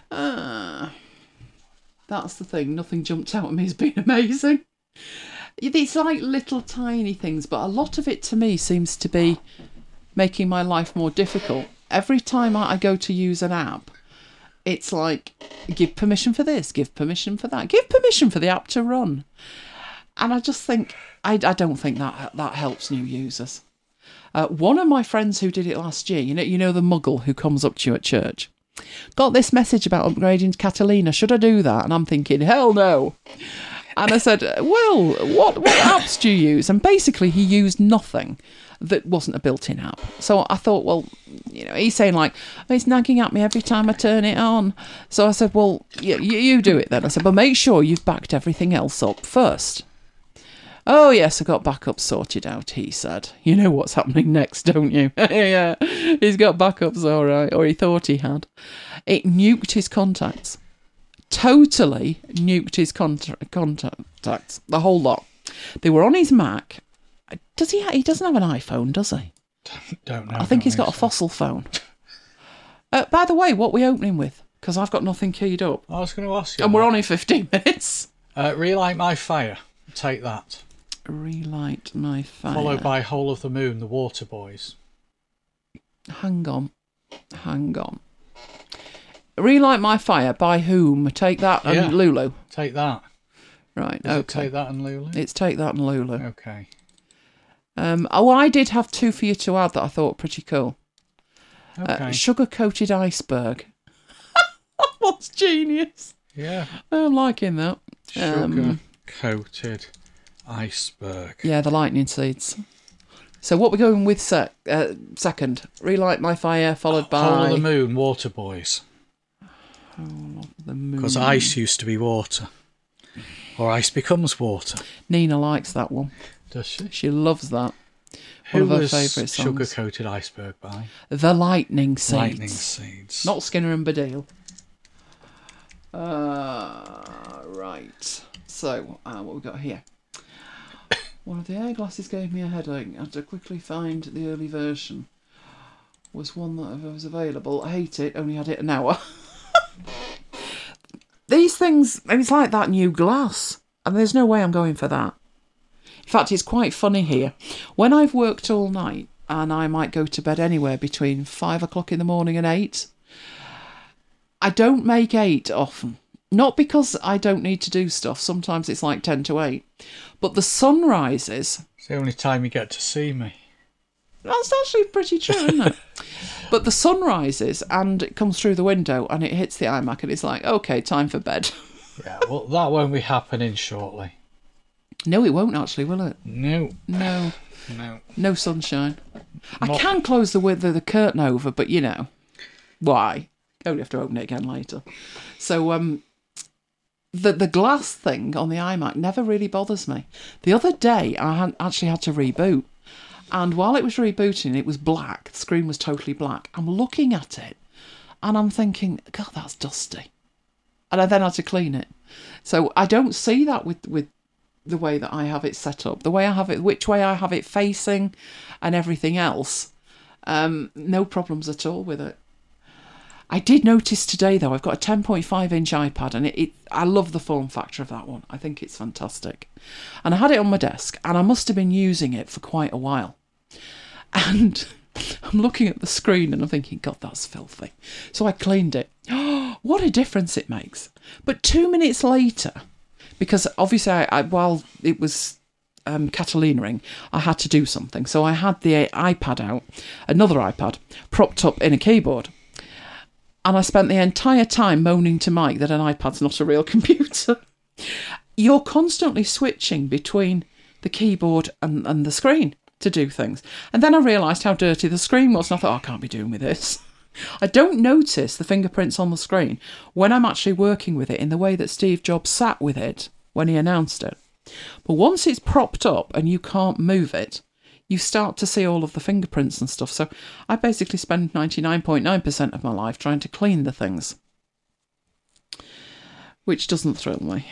That's the thing. Nothing jumped out at me as being amazing. It's like little tiny things, but a lot of it to me seems to be making my life more difficult. Every time I go to use an app, it's like, give permission for this, give permission for that, give permission for the app to run. And I just think, I don't think that helps new users. One of my friends who did it last year, you know the muggle who comes up to you at church, got this message about upgrading to Catalina. Should I do that? And I'm thinking, hell no. And I said, well, what apps do you use? And basically he used nothing that wasn't a built-in app. So I thought, well, he's saying like, it's nagging at me every time I turn it on. So I said, well, you do it then. I said, but make sure you've backed everything else up first. Oh, yes, I got backups sorted out, he said. You know what's happening next, don't you? Yeah, he's got backups, all right, or he thought he had. It nuked his contacts. Totally nuked his contacts, the whole lot. They were on his Mac. He doesn't have an iPhone, does he? Don't know. I think he's got a fossil phone. By the way, what are we opening with? Because I've got nothing keyed up. I was going to ask you. And we're on in 15 minutes. Relight My Fire. Take that. Relight My Fire. Followed by Whole of the Moon, The Waterboys. Hang on. Relight My Fire, by whom? Take That and Lulu. Take That. Right, Is it Take That and Lulu? It's Take That and Lulu. Okay. I did have two for you to add that I thought were pretty cool. Okay. Sugar-coated iceberg. What's genius? Yeah. I'm liking that. Sugar-coated iceberg. Yeah, the lightning seeds. So what we're going with second? Relight My Fire, followed by... Whole of the Moon, Waterboys. Whole of the Moon. Because ice used to be water. Or ice becomes water. Nina likes that one. Does she? She loves that. Who One of her was favourite songs. Sugar-coated iceberg by? The Lightning Seeds. Lightning Seeds. Not Skinner and Badil. Right. So, what we got here? One of the eyeglasses gave me a headache. I had to quickly find the early version. Was one that was available. I hate it. Only had it an hour. These things, it's like that new glass. And there's no way I'm going for that. In fact, it's quite funny here. When I've worked all night, and I might go to bed anywhere between 5 o'clock in the morning and 8, I don't make 8 often. Not because I don't need to do stuff. Sometimes it's like 10 to 8. But the sun rises. It's the only time you get to see me. That's actually pretty true, isn't it? But the sun rises and it comes through the window and it hits the iMac and it's like, okay, time for bed. Yeah, well, that won't be happening shortly. No, it won't actually, will it? No. No sunshine. I can close the curtain over, but why? Only have to open it again later. So the glass thing on the iMac never really bothers me. The other day I actually had to reboot, and while it was rebooting, it was black. The screen was totally black. I'm looking at it, and I'm thinking, God, that's dusty. And I then had to clean it. So I don't see that with the way that I have it set up, the way I have it, which way I have it facing, and everything else. No problems at all with it. I did notice today, though, I've got a 10.5-inch iPad, and I love the form factor of that one. I think it's fantastic. And I had it on my desk, and I must have been using it for quite a while. And I'm looking at the screen, and I'm thinking, God, that's filthy. So I cleaned it. Oh, what a difference it makes. But 2 minutes later, because obviously while it was Catalina-ing, I had to do something. So I had the iPad out, another iPad, propped up in a keyboard. And I spent the entire time moaning to Mike that an iPad's not a real computer. You're constantly switching between the keyboard and the screen to do things. And then I realised how dirty the screen was, and I thought, I can't be doing with this. I don't notice the fingerprints on the screen when I'm actually working with it in the way that Steve Jobs sat with it when he announced it. But once it's propped up and you can't move it, you start to see all of the fingerprints and stuff. So I basically spend 99.9% of my life trying to clean the things, which doesn't thrill me.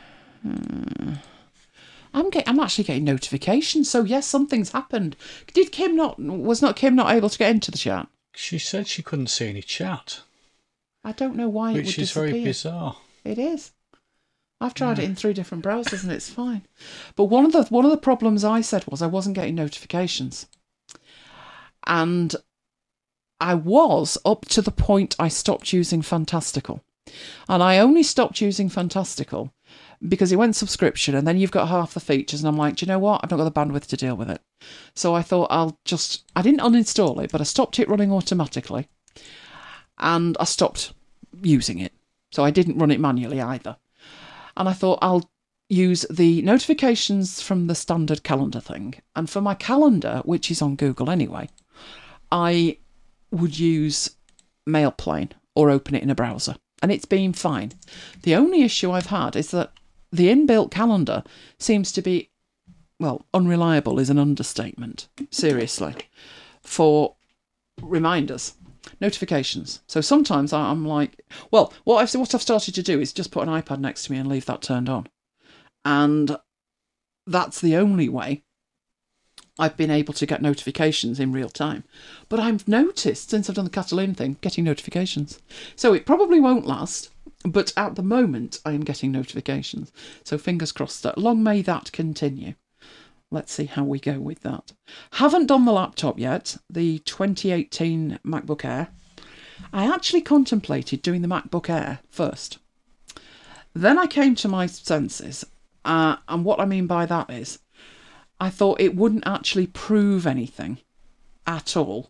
I'm actually getting notifications. So yes, something's happened. Was Kim not able to get into the chat? She said she couldn't see any chat. I don't know why it would Which is disappear. very bizarre. It is. I've tried it in 3 different browsers and it's fine. But one of the problems I said was I wasn't getting notifications. And I was up to the point I stopped using Fantastical. And I only stopped using Fantastical because it went subscription and then you've got half the features and I'm like, do you know what? I've not got the bandwidth to deal with it. So I thought I didn't uninstall it, but I stopped it running automatically and I stopped using it. So I didn't run it manually either. And I thought I'll use the notifications from the standard calendar thing. And for my calendar, which is on Google anyway, I would use Mailplane or open it in a browser. And it's been fine. The only issue I've had is that the inbuilt calendar seems to be, well, unreliable is an understatement, seriously, for reminders, notifications. So sometimes I'm like, well, what I've started to do is just put an iPad next to me and leave that turned on. And that's the only way I've been able to get notifications in real time. But I've noticed, since I've done the Catalina thing, getting notifications. So it probably won't last, but at the moment I am getting notifications. So fingers crossed that. Long may that continue. Let's see how we go with that. Haven't done the laptop yet, the 2018 MacBook Air. I actually contemplated doing the MacBook Air first. Then I came to my senses, and what I mean by that is, I thought it wouldn't actually prove anything at all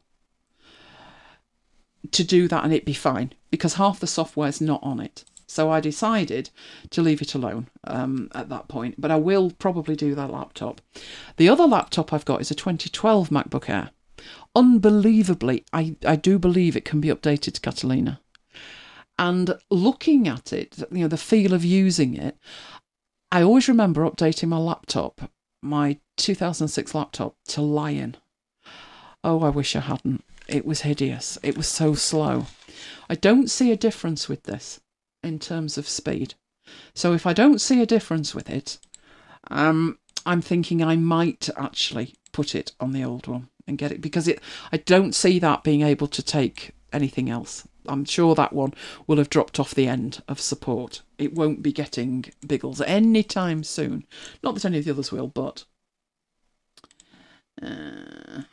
to do that and it'd be fine, because half the software's not on it. So I decided to leave it alone at that point, but I will probably do that laptop. The other laptop I've got is a 2012 MacBook Air. Unbelievably, I do believe it can be updated to Catalina. And looking at it, the feel of using it, I always remember updating my laptop, my 2006 laptop, to Lion. Oh, I wish I hadn't. It was hideous. It was so slow. I don't see a difference with this in terms of speed. So if I don't see a difference with it, I'm thinking I might actually put it on the old one and get it, because I don't see that being able to take anything else. I'm sure that one will have dropped off the end of support. It won't be getting Biggles anytime soon. Not that any of the others will, but so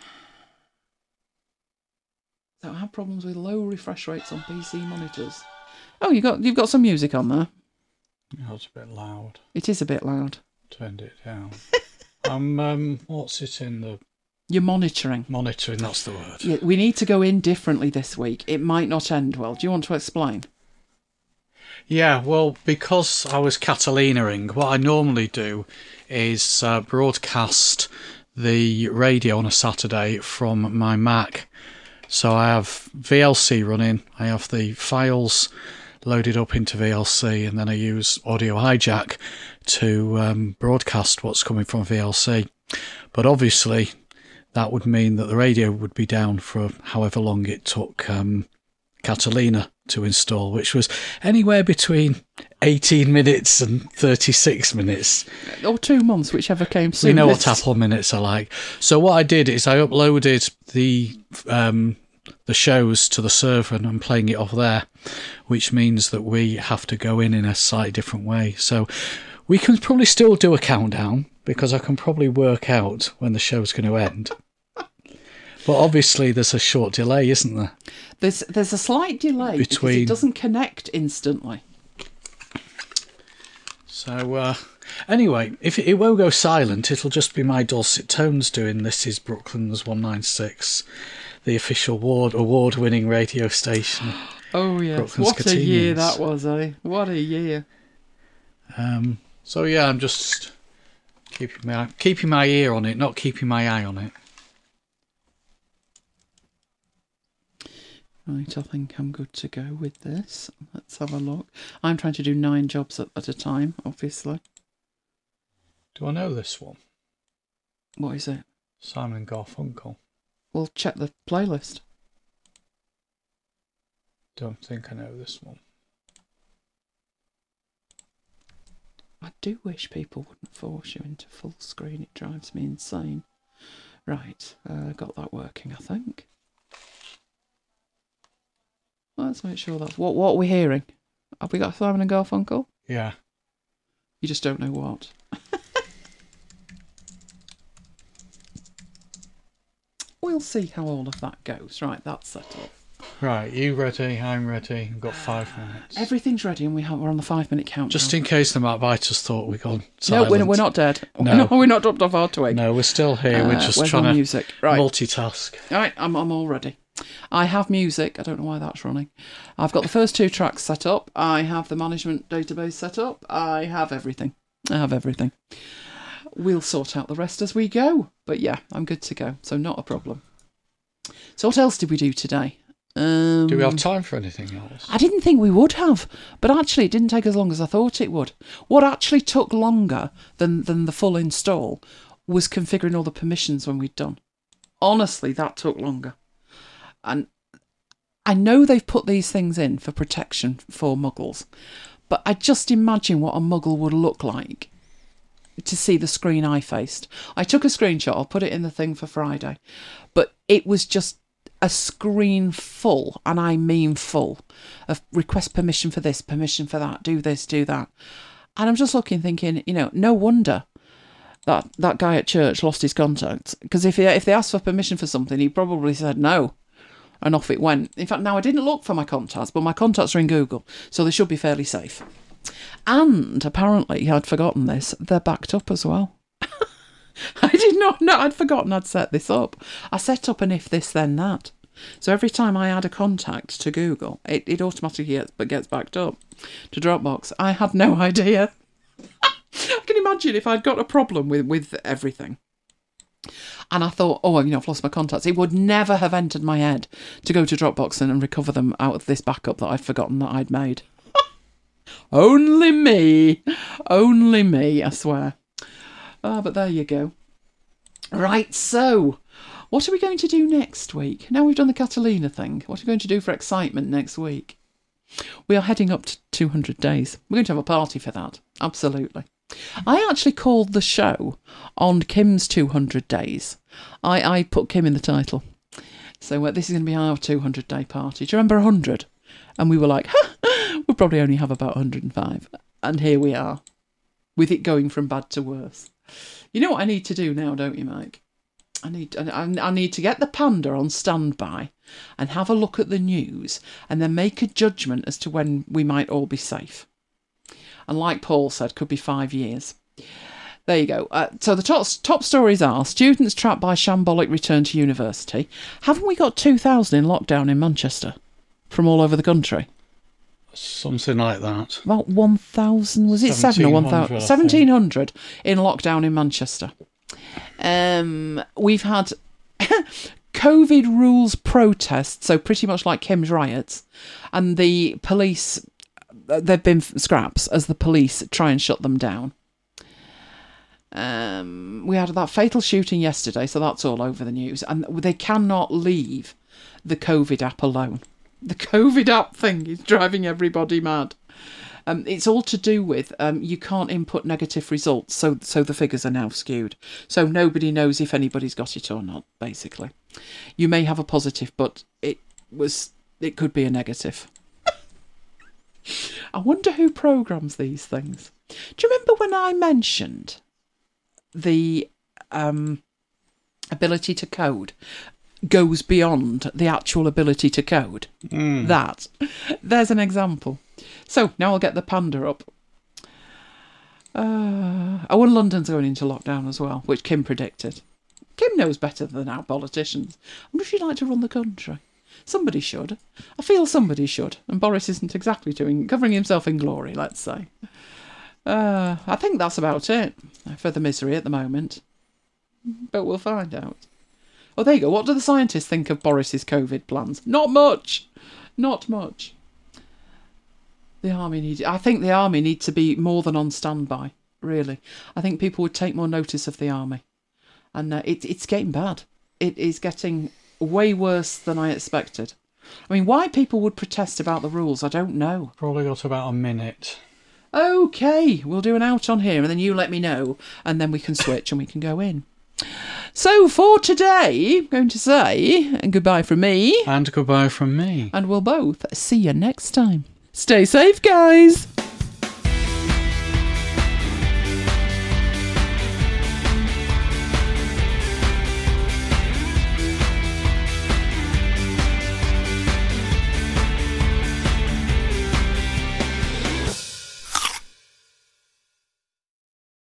I have problems with low refresh rates on PC monitors. Oh, you've got some music on there. Oh, it's a bit loud. It is a bit loud. Turned it down. What's it in the... You're monitoring. Monitoring, that's the word. Yeah, we need to go in differently this week. It might not end well. Do you want to explain? Yeah, well, because I was Catalina-ing, what I normally do is broadcast the radio on a Saturday from my Mac. So I have VLC running, I have the files loaded up into VLC, and then I use Audio Hijack to broadcast what's coming from VLC. But obviously, that would mean that the radio would be down for however long it took Catalina to install, which was anywhere between 18 minutes and 36 minutes. Or 2 months, whichever came soonest. We know what Apple minutes are like. So what I did is I uploaded the shows to the server and I'm playing it off there, which means that we have to go in a slightly different way. So we can probably still do a countdown, because I can probably work out when the show's going to end. But obviously there's a short delay, isn't there? There's a slight delay because it doesn't connect instantly. So anyway, if it won't go silent, it'll just be my dulcet tones doing This Is Brooklyn's 196, the official award-winning radio station. Oh yes, Brooklyn's what a year Catinians. that was, eh? What a year. So yeah, I'm just keeping my ear on it, not keeping my eye on it. Right, I think I'm good to go with this. Let's have a look. I'm trying to do 9 jobs at a time, obviously. Do I know this one? What is it? Simon and Garfunkel. Well, check the playlist. Don't think I know this one. I do wish people wouldn't force you into full screen. It drives me insane. Right, got that working, I think. Well, Let's make sure that's... What are we hearing? Have we got Simon and Garfunkel? Yeah. You just don't know what. We'll see how all of that goes. Right, that's set up. Right, you ready? I'm ready. We've got 5 minutes. Everything's ready and we're on the 5-minute countdown. Just in case the Macbiters thought we'd gone No, silent. we're not dead. No. We're not dropped off our twig. No, we're still here. We're just where's trying our to music? Right. multitask. All right, I'm all ready. I have music. I don't know why that's running. I've got the first 2 tracks set up. I have the management database set up. I have everything. We'll sort out the rest as we go. But yeah, I'm good to go. So not a problem. So what else did we do today? Do we have time for anything else? I didn't think we would have, but actually it didn't take as long as I thought it would. What actually took longer than the full install was configuring all the permissions when we'd done. Honestly, that took longer. And I know they've put these things in for protection for muggles, but I just imagine what a muggle would look like to see the screen I faced. I took a screenshot, I'll put it in the thing for Friday, but it was just a screen full, and I mean full, of request permission for this, permission for that, do this, do that. And I'm just looking, thinking, no wonder that guy at church lost his contacts, because if they asked for permission for something, he probably said no, and off it went. In fact, now I didn't look for my contacts, but my contacts are in Google, so they should be fairly safe. And apparently, I'd forgotten this, they're backed up as well. I did not know. I'd forgotten I'd set this up. I set up an if this then that. So every time I add a contact to Google, it automatically gets backed up to Dropbox. I had no idea. I can imagine if I'd got a problem with everything. And I thought, I've lost my contacts. It would never have entered my head to go to Dropbox and recover them out of this backup that I'd forgotten that I'd made. Only me, I swear. But there you go. Right, so what are we going to do next week? Now we've done the Catalina thing, what are we going to do for excitement next week? We are heading up to 200 days. We're going to have a party for that. Absolutely. I actually called the show on Kim's 200 days. I put Kim in the title. So this is going to be our 200-day party. Do you remember 100? And we were like, we'll probably only have about 105. And here we are, with it going from bad to worse. You know what I need to do now, don't you, Mike? I need to get the panda on standby and have a look at the news and then make a judgment as to when we might all be safe. And like Paul said, could be 5 years. There you go. So the top stories are: students trapped by shambolic return to university. Haven't we got 2,000 in lockdown in Manchester from all over the country? Something like that. About 1,000, was it 7 or 1,000? 1,700 in lockdown in Manchester. We've had COVID rules protests, so pretty much like Kim's riots, and the police, they've been scraps as the police try and shut them down. We had that fatal shooting yesterday, so that's all over the news, and they cannot leave the COVID app alone. The COVID app thing is driving everybody mad. It's all to do with you can't input negative results, so the figures are now skewed. So nobody knows if anybody's got it or not, basically. You may have a positive, but it could be a negative. I wonder who programs these things. Do you remember when I mentioned the ability to code goes beyond the actual ability to code? There's an example. So now I'll get the panda up. And London's going into lockdown as well, which Kim predicted. Kim knows better than our politicians. I wonder if she'd like to run the country. Somebody should. I feel somebody should. And Boris isn't exactly covering himself in glory, let's say. I think that's about it for the misery at the moment. But we'll find out. Oh, there you go. What do the scientists think of Boris's COVID plans? Not much. Not much. I think the army need to be more than on standby, really. I think people would take more notice of the army. And it's getting bad. It is getting way worse than I expected. I mean, why people would protest about the rules, I don't know. Probably got about a minute. Okay, we'll do an out on here and then you let me know and then we can switch and we can go in. So for today, I'm going to say goodbye from me. And goodbye from me. And we'll both see you next time. Stay safe, guys.